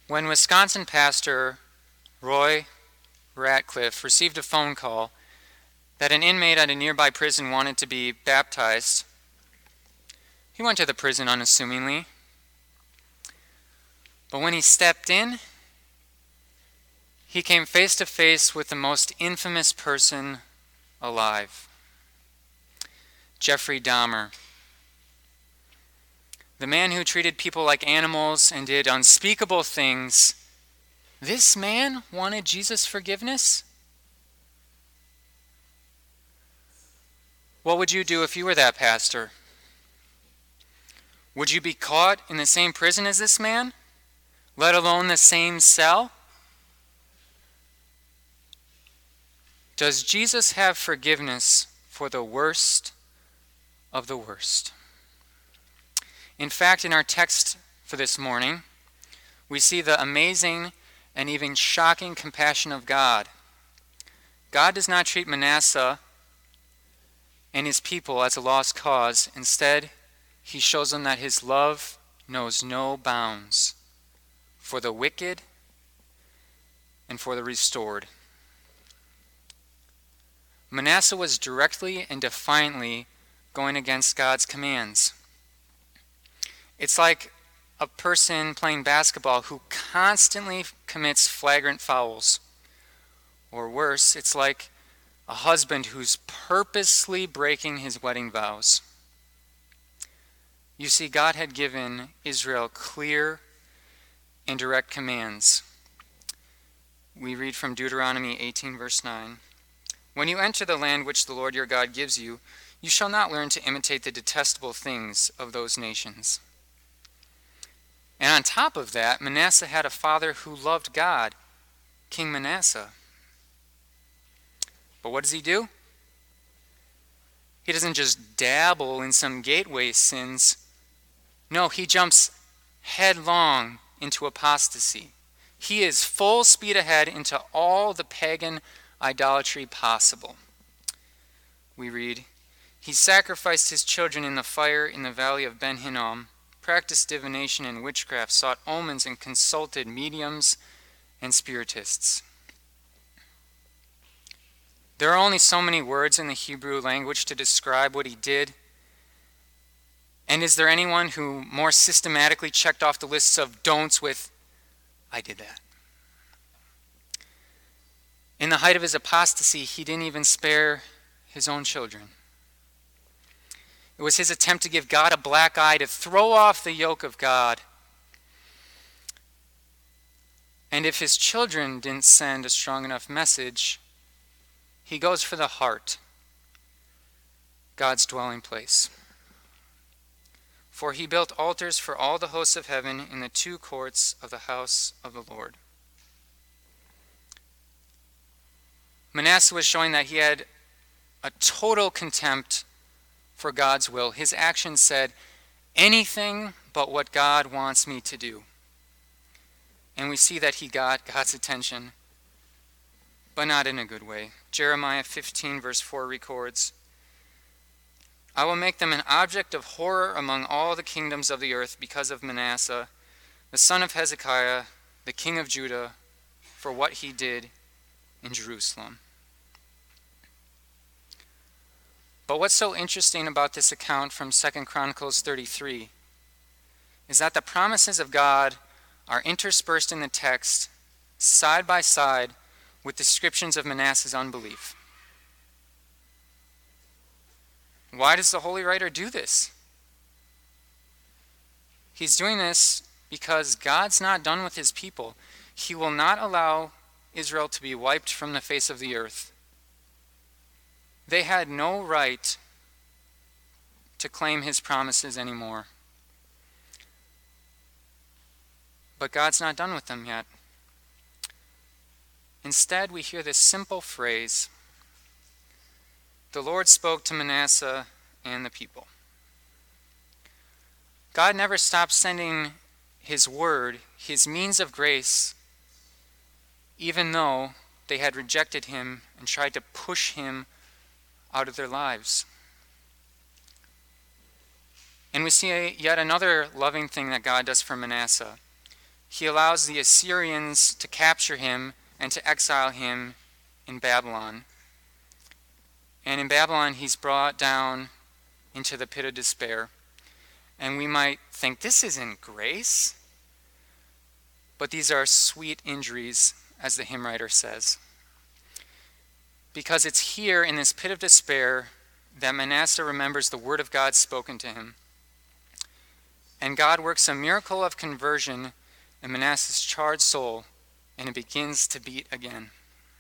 When Wisconsin pastor Roy Ratcliffe received a phone call that an inmate at a nearby prison wanted to be baptized, he went to the prison unassumingly. But when he stepped in, he came face to face with the most infamous person alive, Jeffrey Dahmer. The man who treated people like animals and did unspeakable things. This man wanted Jesus' forgiveness? What would you do if you were that pastor? Would you be caught in the same prison as this man, let alone the same cell? Does Jesus have forgiveness for the worst of the worst? In fact, in our text for this morning, we see the amazing and even shocking compassion of God. God does not treat Manasseh and his people as a lost cause. Instead, he shows them that his love knows no bounds for the wicked and for the restored. Manasseh was directly and defiantly going against God's commands. It's like a person playing basketball who constantly commits flagrant fouls. Or worse, it's like a husband who's purposely breaking his wedding vows. You see, God had given Israel clear and direct commands. We read from Deuteronomy 18, verse 9. When you enter the land which the Lord your God gives you, you shall not learn to imitate the detestable things of those nations. And on top of that, Manasseh had a father who loved God, King Manasseh. But what does he do? He doesn't just dabble in some gateway sins. No, he jumps headlong into apostasy. He is full speed ahead into all the pagan idolatry possible. We read, he sacrificed his children in the fire in the valley of Ben Hinnom, practiced divination and witchcraft, sought omens, and consulted mediums and spiritists. There are only so many words in the Hebrew language to describe what he did. And is there anyone who more systematically checked off the lists of don'ts with, I did that? In the height of his apostasy, he didn't even spare his own children. It was his attempt to give God a black eye, to throw off the yoke of God. And if his children didn't send a strong enough message, he goes for the heart, God's dwelling place. For he built altars for all the hosts of heaven in the two courts of the house of the Lord. Manasseh was showing that he had a total contempt for God's will. His actions said, anything but what God wants me to do. And we see that he got God's attention, but not in a good way. Jeremiah 15 verse 4 records, I will make them an object of horror among all the kingdoms of the earth because of Manasseh, the son of Hezekiah, the king of Judah, for what he did in Jerusalem. But what's so interesting about this account from 2 Chronicles 33 is that the promises of God are interspersed in the text side by side with descriptions of Manasseh's unbelief. Why does the Holy Writer do this? He's doing this because God's not done with his people. He will not allow Israel to be wiped from the face of the earth. They had no right to claim his promises anymore. But God's not done with them yet. Instead, we hear this simple phrase, the Lord spoke to Manasseh and the people. God never stopped sending his word, his means of grace, even though they had rejected him and tried to push him out of their lives. And we see yet another loving thing that God does for Manasseh. he allows the Assyrians to capture him and to exile him in Babylon. And in Babylon, he's brought down into the pit of despair. And we might think, this isn't grace. But these are sweet injuries, as the hymn writer says. Because it's here in this pit of despair that Manasseh remembers the word of God spoken to him. And God works a miracle of conversion in Manasseh's charred soul, and it begins to beat again.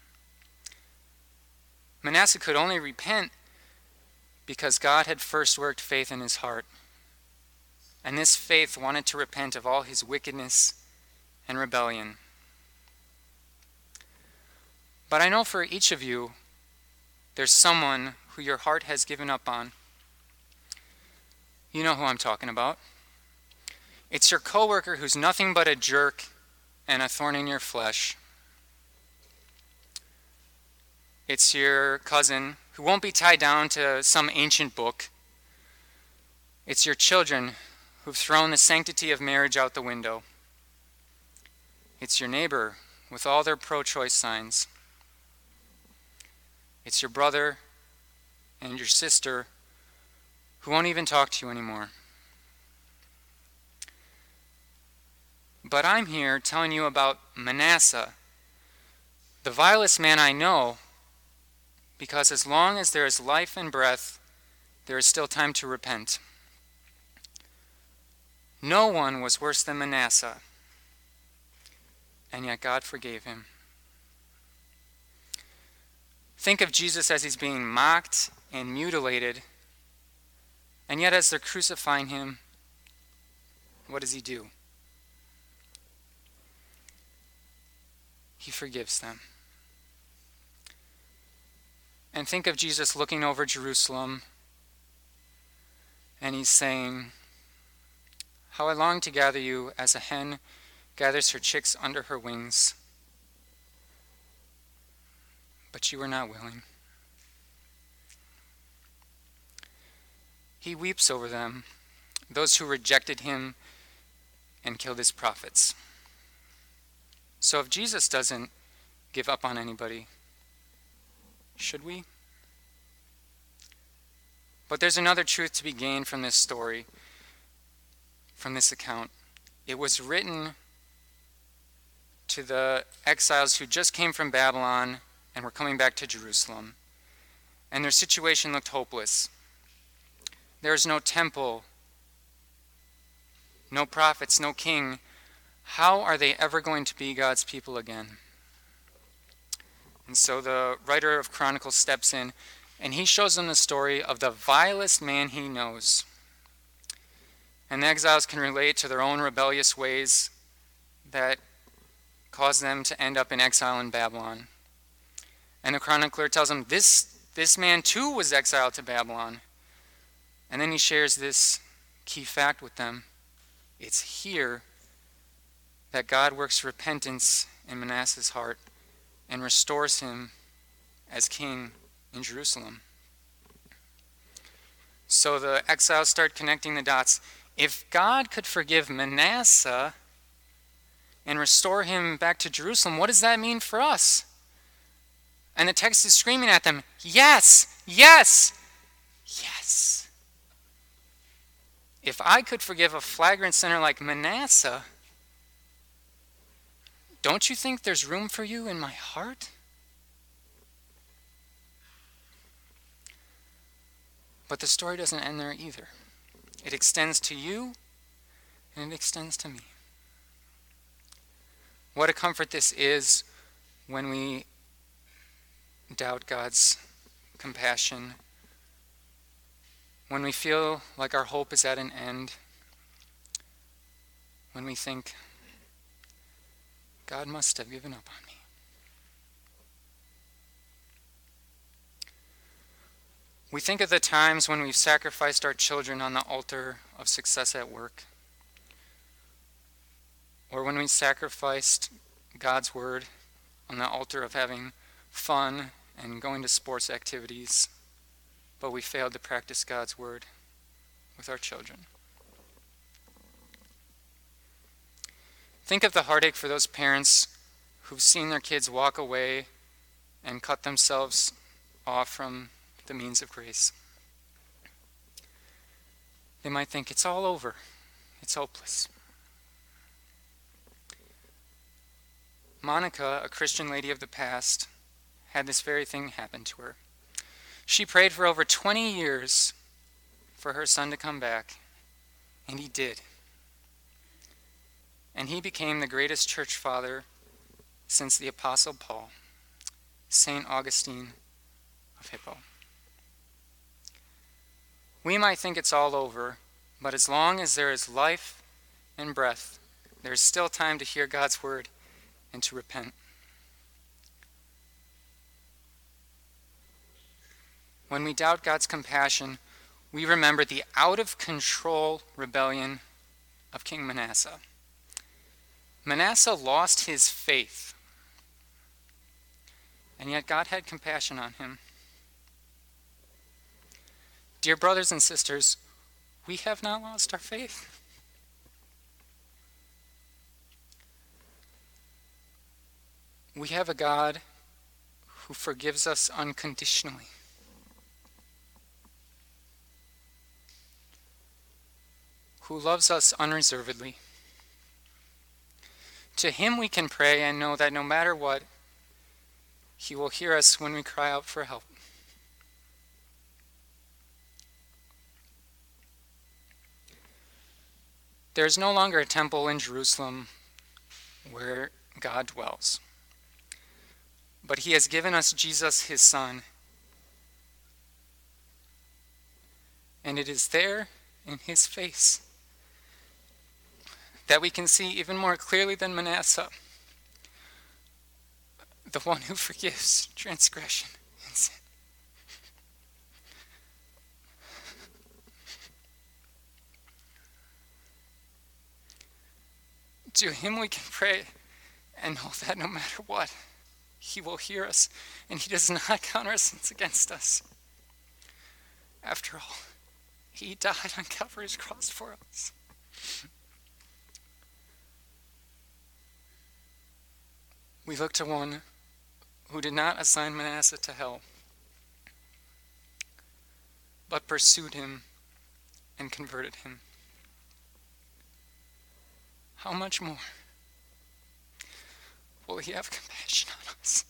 Manasseh could only repent because God had first worked faith in his heart. And this faith wanted to repent of all his wickedness and rebellion. But I know for each of you, there's someone who your heart has given up on. You know who I'm talking about. It's your coworker who's nothing but a jerk and a thorn in your flesh. It's your cousin who won't be tied down to some ancient book. It's your children who've thrown the sanctity of marriage out the window. It's your neighbor with all their pro-choice signs. It's your brother and your sister who won't even talk to you anymore. But I'm here telling you about Manasseh, the vilest man I know, because as long as there is life and breath, there is still time to repent. No one was worse than Manasseh, and yet God forgave him. Think of Jesus as he's being mocked and mutilated, and yet as they're crucifying him, what does he do? He forgives them. And think of Jesus looking over Jerusalem, and he's saying, "How I long to gather you as a hen gathers her chicks under her wings. But you were not willing." He weeps over them, those who rejected him and killed his prophets. So if Jesus doesn't give up on anybody, should we? But there's another truth to be gained from this story, from this account. It was written to the exiles who just came from Babylon and were coming back to Jerusalem. And their situation looked hopeless. There is no temple, no prophets, no king. How are they ever going to be God's people again? And so the writer of Chronicles steps in, and he shows them the story of the vilest man he knows. And the exiles can relate to their own rebellious ways that caused them to end up in exile in Babylon. And the chronicler tells them this man too was exiled to Babylon. And then he shares this key fact with them. It's here that God works repentance in Manasseh's heart and restores him as king in Jerusalem. So the exiles start connecting the dots. If God could forgive Manasseh and restore him back to Jerusalem, what does that mean for us? And the text is screaming at them, yes, yes, yes. If I could forgive a flagrant sinner like Manasseh, don't you think there's room for you in my heart? But the story doesn't end there either. It extends to you, and it extends to me. What a comfort this is when we doubt God's compassion, when we feel like our hope is at an end, when we think, God must have given up on me. We think of the times when we've sacrificed our children on the altar of success at work, or when we sacrificed God's word on the altar of having fun and going to sports activities, but we failed to practice God's word with our children. Think of the heartache for those parents who've seen their kids walk away and cut themselves off from the means of grace. They might think it's all over. It's hopeless. Monica, a Christian lady of the past, had this very thing happen to her. She prayed for over 20 years for her son to come back, and he did. And he became the greatest church father since the Apostle Paul, St. Augustine of Hippo. We might think it's all over, but as long as there is life and breath, there is still time to hear God's word and to repent. When we doubt God's compassion, we remember the out-of-control rebellion of King Manasseh. Manasseh lost his faith, and yet God had compassion on him. Dear brothers and sisters, we have not lost our faith. We have a God who forgives us unconditionally. Who loves us unreservedly. To him we can pray and know that no matter what, he will hear us when we cry out for help. There is no longer a temple in Jerusalem where God dwells. But he has given us Jesus, his Son. And it is there in his face that we can see even more clearly than Manasseh, the one who forgives transgression and sin. To him we can pray and know that no matter what, he will hear us, and he does not count our sins against us. After all, he died on Calvary's cross for us. We look to one who did not assign Manasseh to hell, but pursued him and converted him. How much more will he have compassion on us?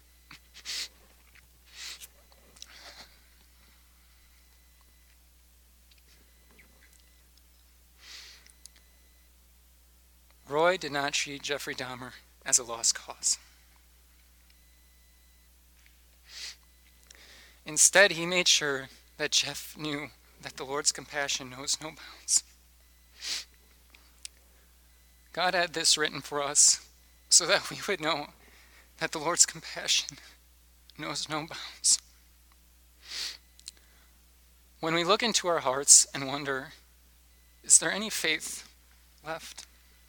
Roy did not treat Jeffrey Dahmer as a lost cause. Instead, he made sure that Jeff knew that the Lord's compassion knows no bounds. God had this written for us so that we would know that the Lord's compassion knows no bounds. When we look into our hearts and wonder, is there any faith left?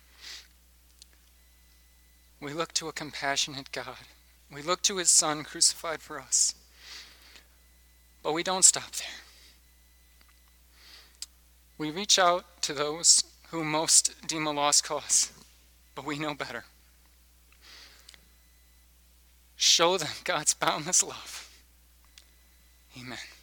We look to a compassionate God. We look to his Son crucified for us. But we don't stop there. We reach out to those who most deem a lost cause, but we know better. Show them God's boundless love. Amen.